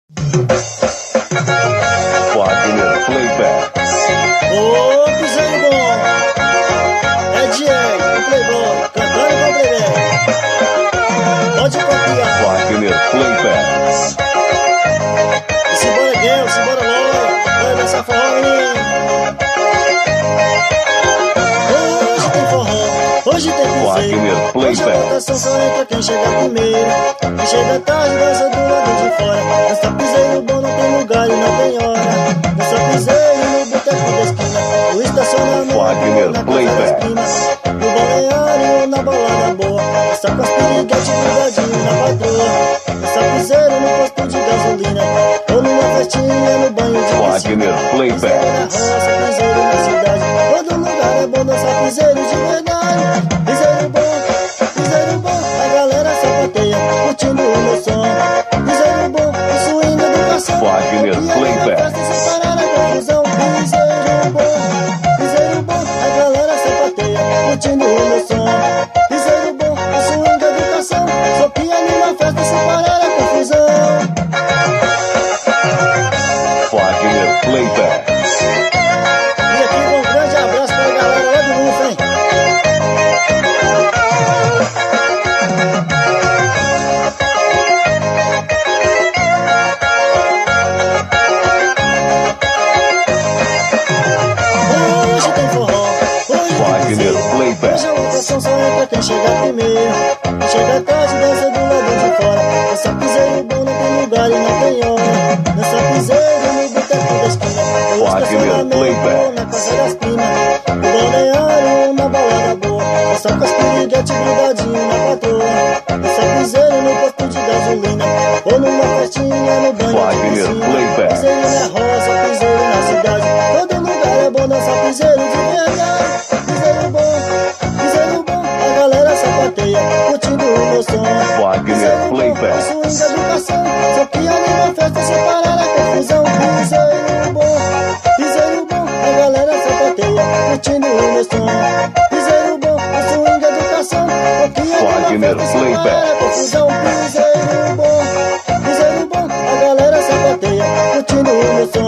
Wagner Playback. Ô, piseiro bom, é Diego, o Playboy, cantando com o Playback. Pode copiar. Wagner Playback. Simbora Guel, simbora Lóia, vai dançar forró, menino. Hoje tem forró, hoje tem piseiro. Wagner Hoje a Playback. votação só entra quem chega primeiro. Quem chega tarde dança do lado de fora. Dança piseiro bom, não tem lugar e não tem hora. Dança piseiro no boteco da esquina, o estacionamento Wagner na casa Playback. das primas, no balneário ou na balada boa. Dança com as piriguetes grudadinho na patroa. Dança piseiro no posto de gasolina, ou numa festinha no banho de piscina. Wagner Playback. Piseiro na roça, piseiro na cidade, todo lugar é bom dançar piseiro de verdade. Piseiro bom, a galera sapateia, curtindo o meu som. Piseiro bom, o swing da educação. Wagner Playback. Sem parar a confusão. Piseiro bom, a galera sapateia, curtindo o meu som. Piseiro bom, o swing da educação. Só que anima a festa sem parar a confusão. Wagner Playback. E aqui um grande abraço pra galera lá do Rufo, hein? Hoje tem forró, hoje tem Wagner piseiro. Playback. Hoje a votação só entra quem chega primeiro. Quem chega tarde dança do lado de fora. Dança piseiro bom, não tem lugar e não tem hora. Dança piseiro no boteco da esquina, no Wagner estacionamento Playback. ou na casa das primas, no balneário ou na balada boa. Dança com as piriguetes grudadinho na patroa. Dança piseiro no posto de gasolina, ou numa festinha no banho de Wagner piscina. Playback. Piseiro na roça, piseiro na cidade, todo lugar é bom dançar piseiro de verdade. Piseiro bom, a galera sapateia, curtindo o meu som. Wagner Piseiro bom, Playback. o swing da educação, só que anima a festa sem parar a confusão. Piseiro bom, a galera sapateia, curtindo o meu som. Piseiro bom, o swing da educação, só que anima a Wagner festa sem parar Playback. a confusão. Piseiro bom, a galera sapateia, curtindo o meu som.